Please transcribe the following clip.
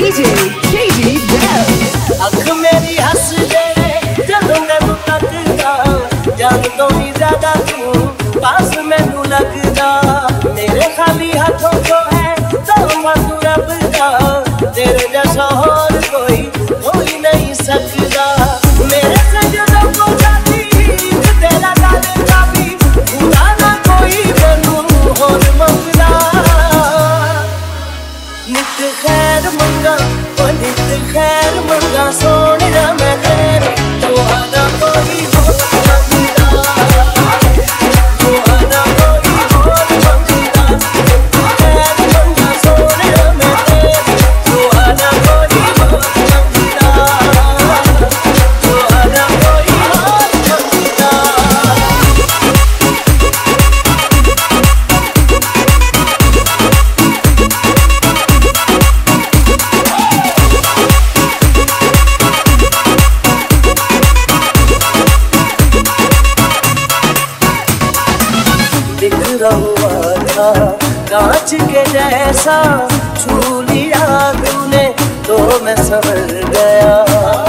DJ KG Bell। अख मेरी हंस दे जदों मैनू तकदा, जान तो भी ज्यादा तू पास मैनू लगदा। मेरे खाली हाथों को है तोहफा तू रब दा, तेरे जैसा और कोई हो ही नहीं सकदा। मेरे सजदों को जाती तेरा गल काफी, खुदा ना कोई मैनू होर मंगदा। नित खैर मंगा ओ नित खैर मंगा, सोहणिया मैं तेरे तो आना कोई होर मंगदा, तो आना कोई होर मंगदा। नित खैर मंगा सोहणिया मैं तेरे तो आना कोई होर मंगदा, तो आना कोई होर मंगदा। बिखरा हुआ था कांच के जैसा, छू लिया तूने तो मैं संवर गया।